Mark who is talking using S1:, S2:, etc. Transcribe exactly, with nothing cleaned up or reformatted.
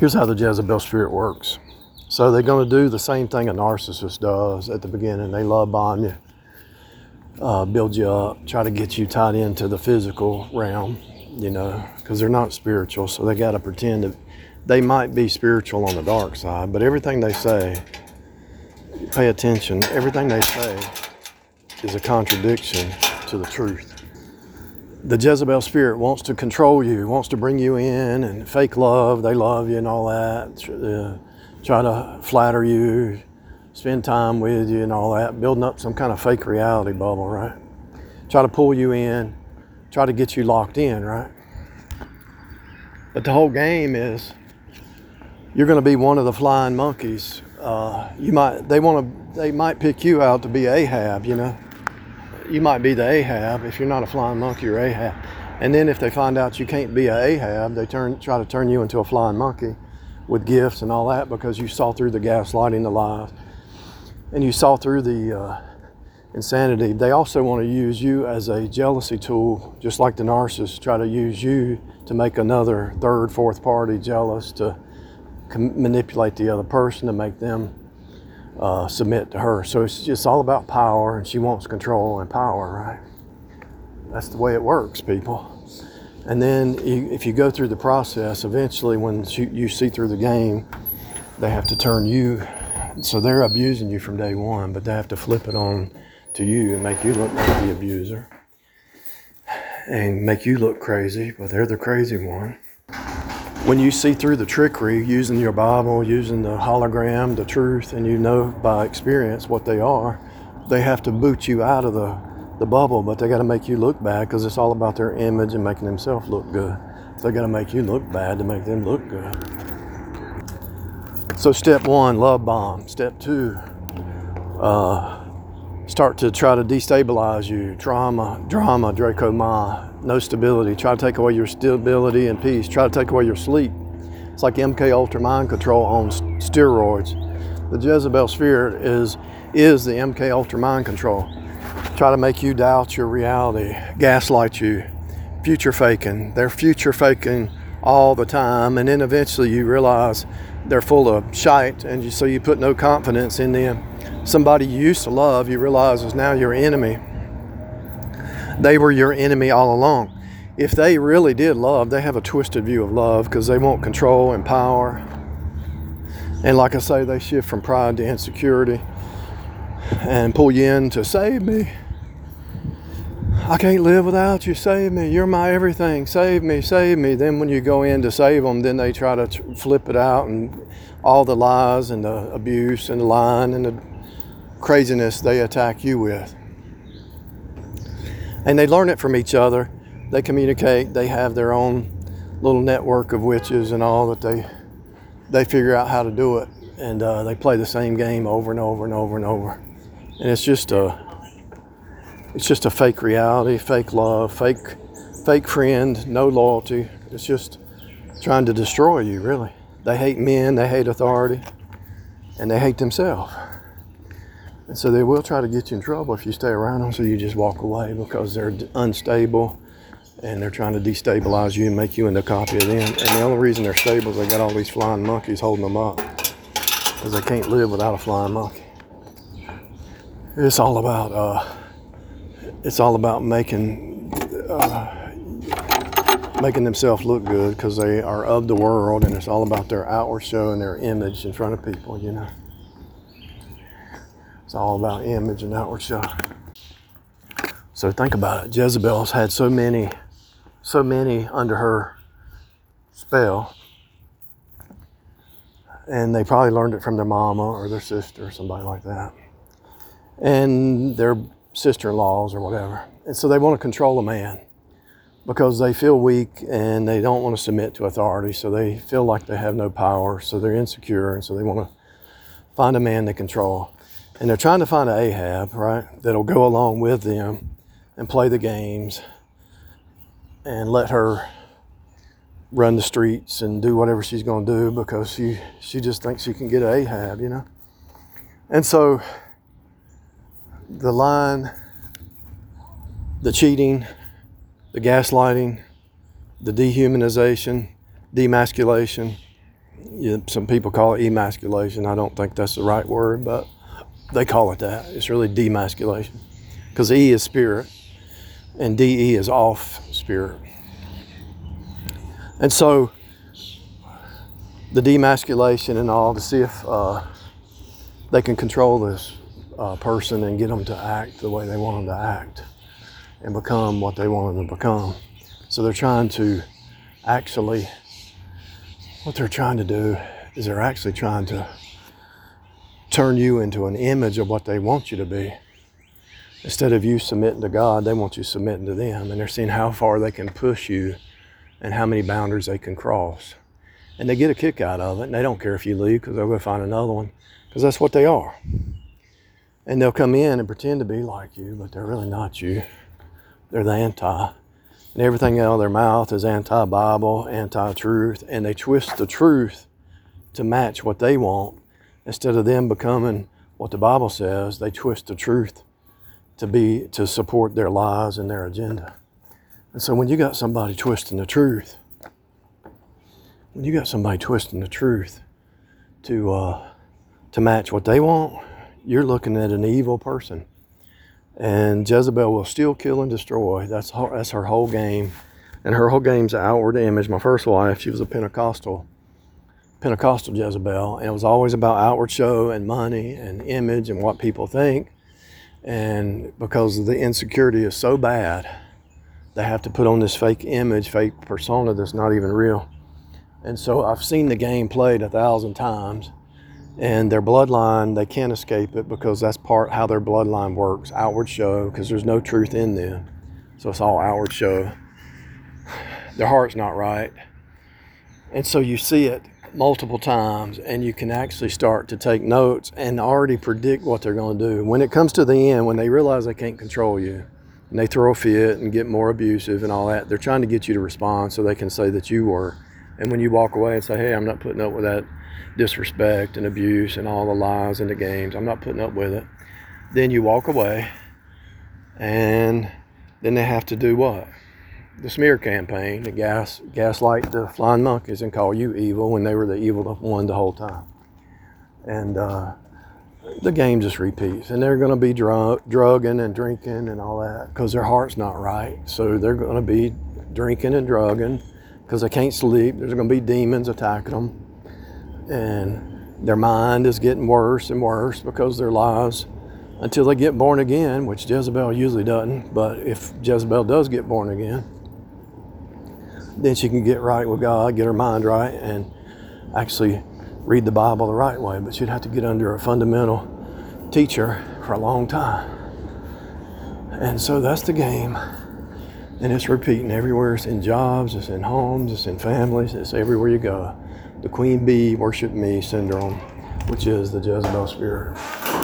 S1: Here's how the Jezebel spirit works. So they're going to do the same thing a narcissist does at the beginning. They love bomb you, uh, build you up, try to get you tied into the physical realm, you know, because they're not spiritual. So they got to pretend that they might be spiritual on the dark side, but everything they say, pay attention, everything they say is a contradiction to the truth. The Jezebel spirit wants to control you, wants to bring you in and fake love, they love you and all that, uh, try to flatter you, spend time with you and all that, building up some kind of fake reality bubble, right? Try to pull you in, try to get you locked in, right? But the whole game is you're going to be one of the flying monkeys. Uh, you might, they want to, they might pick you out to be Ahab, you know? You might be the Ahab. If you're not a flying monkey, you're Ahab. And then if they find out you can't be a Ahab, they turn try to turn you into a flying monkey with gifts and all that because you saw through the gaslighting, the lies, and you saw through the uh, insanity. They also want to use you as a jealousy tool, just like the narcissists try to use you to make another third, fourth party jealous, to com- manipulate the other person to make them Uh, submit to her. So it's just all about power, and she wants control and power, right? That's the way it works, people. And then you, if you go through the process, eventually when you, you see through the game, they have to turn you, so they're abusing you from day one, but they have to flip it on to you and make you look like the abuser and make you look crazy, but they're the crazy one. When you see through the trickery, using your Bible, using the hologram, the truth, and you know by experience what they are, they have to boot you out of the, the bubble, but they got to make you look bad because it's all about their image and making themselves look good. So they got to make you look bad to make them look good. So step one, love bomb. Step two, uh, start to try to destabilize you. Trauma, drama, Draco Ma. No stability. Try to take away your stability and peace. Try to take away your sleep. It's like M K Ultra mind control on steroids. The Jezebel spirit is is the M K Ultra mind control. Try to make you doubt your reality, gaslight you, future faking. They're future faking all the time, and then eventually you realize they're full of shite, and you, so you put no confidence in them. Somebody you used to love, you realize is now your enemy. They were your enemy all along. If they really did love, they have a twisted view of love because they want control and power. And like I say, they shift from pride to insecurity and pull you in to save me. I can't live without you. Save me. You're my everything. Save me. Save me. Then when you go in to save them, then they try to t- flip it out, and all the lies and the abuse and the lying and the craziness they attack you with. And they learn it from each other. They communicate. They have their own little network of witches and all that they they figure out how to do it. And uh, they play the same game over and over and over and over. And it's just a it's just a fake reality, fake love, fake fake friend, no loyalty. It's just trying to destroy you, really. They hate men, they hate authority, and they hate themselves. And so they will try to get you in trouble if you stay around them, so you just walk away because they're unstable and they're trying to destabilize you and make you into a copy of them. And the only reason they're stable is they got all these flying monkeys holding them up because they can't live without a flying monkey. It's all about uh, it's all about making uh, making themselves look good because they are of the world, and it's all about their outward show and their image in front of people, you know. It's all about image and outward show. So think about it. Jezebel's had so many, so many under her spell, and they probably learned it from their mama or their sister or somebody like that, and their sister-in-laws or whatever. And so they want to control a man because they feel weak and they don't want to submit to authority. So they feel like they have no power. So they're insecure, and so they want to find a man they control. And they're trying to find an Ahab, right, that'll go along with them and play the games and let her run the streets and do whatever she's going to do because she, she just thinks she can get an Ahab, you know. And so the lying, the cheating, the gaslighting, the dehumanization, demasculation, Yeah, some people call it emasculation. I don't think that's the right word, but they call it that. It's really demasculation, because E is spirit and D E is off spirit. And so the demasculation and all, to see if uh, they can control this uh, person and get them to act the way they want them to act and become what they want them to become. So they're trying to actually, what they're trying to do is they're actually trying to turn you into an image of what they want you to be. Instead of you submitting to God, they want you submitting to them. And they're seeing how far they can push you and how many boundaries they can cross. And they get a kick out of it, and they don't care if you leave, because they'll go find another one, because that's what they are. And they'll come in and pretend to be like you, but they're really not you. They're the anti. And everything out of their mouth is anti-Bible, anti-truth, and they twist the truth to match what they want. Instead of them becoming what the Bible says, they twist the truth to be to support their lies and their agenda. And so when you got somebody twisting the truth, when you got somebody twisting the truth to uh, to match what they want, you're looking at an evil person. And Jezebel will steal, kill, and destroy. That's her, that's her whole game. And her whole game's an outward image. My first wife, she was a Pentecostal, Pentecostal Jezebel, and it was always about outward show and money and image and what people think. And because the insecurity is so bad, they have to put on this fake image, fake persona that's not even real. And so I've seen the game played a thousand times, and their bloodline, they can't escape it, because that's part how their bloodline works, outward show, because there's no truth in them. So it's all outward show. Their heart's not right. And so you see it multiple times, and you can actually start to take notes and already predict what they're going to do. When it comes to the end, when they realize they can't control you, and they throw a fit and get more abusive and all that, they're trying to get you to respond so they can say that you were. And when you walk away and say, hey, I'm not putting up with that disrespect and abuse and all the lies and the games, I'm not putting up with it, then you walk away, and then they have to do what? The smear campaign, the gas, gaslight the flying monkeys and call you evil when they were the evil one the whole time. And uh, the game just repeats. And they're going to be drug, drugging and drinking and all that, because their heart's not right. So they're going to be drinking and drugging because they can't sleep. There's going to be demons attacking them. And their mind is getting worse and worse because of their lies, until they get born again, which Jezebel usually doesn't. But if Jezebel does get born again, then she can get right with God, get her mind right, and actually read the Bible the right way. But she'd have to get under a fundamental teacher for a long time. And so that's the game. And it's repeating everywhere. It's in jobs, it's in homes, it's in families, it's everywhere you go. The queen bee worship me syndrome, which is the Jezebel spirit.